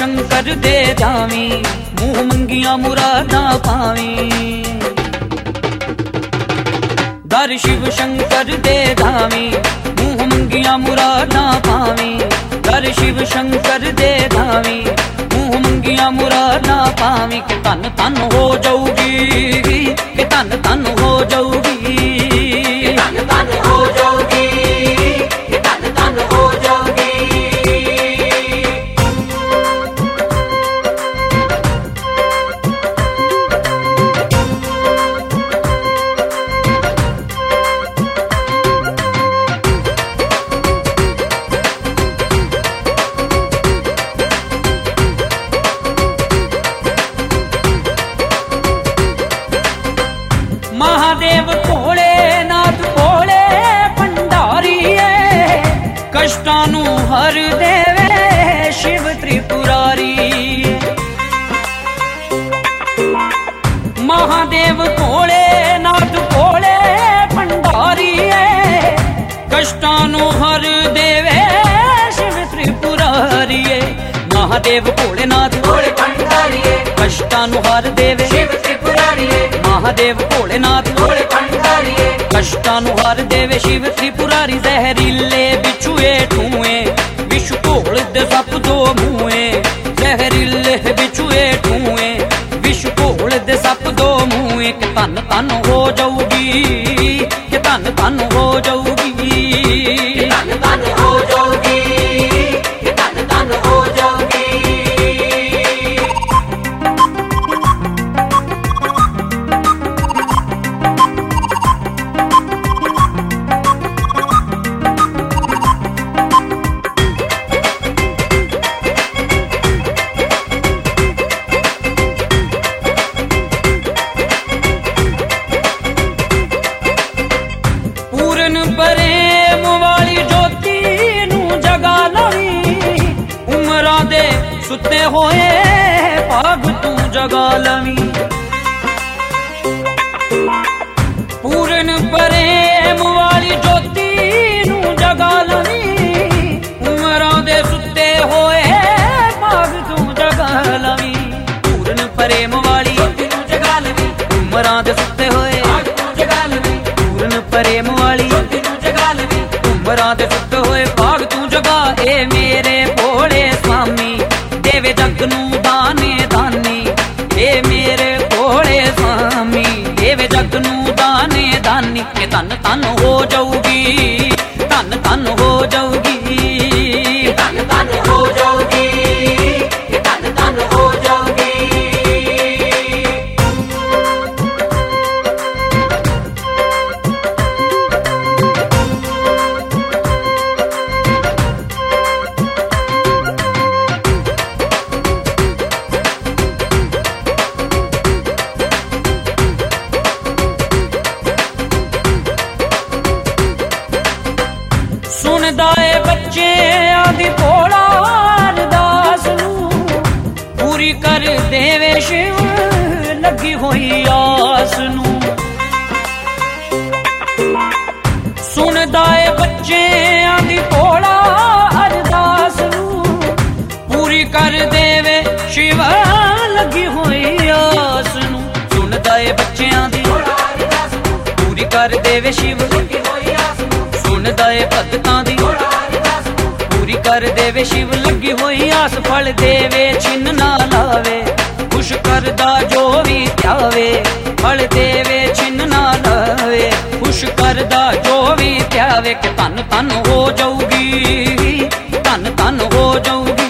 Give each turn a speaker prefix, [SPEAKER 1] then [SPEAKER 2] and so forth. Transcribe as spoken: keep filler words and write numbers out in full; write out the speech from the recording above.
[SPEAKER 1] शंकर दे जावी, मुंह मंगिया मुरादा पावी। दर शिव शंकर दे जावी, मुंह मंगिया मुरादा पावी। दर शिव शंकर दे जावी, मुंह मंगिया मुरादा पावी। के धन धन हो जाऊगी, के धन धन हो जाऊगी, के धन धन हो जाऊगी, के धन धन हो जाऊगी। महादेव भोले नाथ भोले भंडारी है, कष्टानु हर देवे शिव त्रिपुरारी। महादेव भोले नाथ भोले भंडारी है, कष्टानु हर देवे शिव त्रिपुरारी है। महादेव भोलेनाथ भोले भंडारी है, कष्टानु हर देवे शिव त्रिपुरारी है। महादेव भोलेनाथ भोले भंडारी है, कष्टानु हर देवे शिव त्रिपुरारी। जहरीले बिछुए ठुए, विषु घोल दे सप दो मुए। जहरीले बिछुए ठुए, विषु घोल दे सप दो मुए। के धन धन हो जाऊगी, के धन धन हो जाऊगी, के धन धन हो जाऊगी, के धन धन हो जाऊगी। पूरन प्रेम वाली ज्योति नू जगा लवी, उमरा दे सुते होए भाग तू जगा लवी। पूरन प्रेम वाली ज्योति नू जगा लवी, उमरा दे सुते होए भाग तू जगा लवी। पूरन प्रेम वाली ज्योति नू जगा लवी, उमरा दे सुते होए भाग तू जगा लवी। पूरन प्रेम वाली ज्योति नू जगा लवी, उमरा दे सुते होए भाग तू जगा। ए मेरे भोले स्वामी देवे जग नू दाने दानी। ए मेरे भोले स्वामी देवे जग नू दाने दानी। के धन धन हो जाऊगी, धन धन हो जाऊगी, धन धन हो जाऊगी, धन धन हो जाऊगी। सुनदा ए बच्चे आदि भोला अरदास नू, पूरी कर देवे शिव लगी होई आस नू। सुनदा ए बच्चे आदि भोला अरदास नू, पूरी कर देवे शिव लगी होई आस नू। सुनदा ए बच्चे आदि भोला अरदास नू, पूरी कर देवे शिव लगी होई आस नू। सुनदा ए भगतां दी पूरी कर देवे शिव लगी होई आस। फल देवे छिन ना लावे, खुश करदा जो भी त्यावे। फल देवे छिन ना लावे, खुश करदा जो भी त्यावे। के धन धन हो जाऊगी, धन धन हो जाऊगी,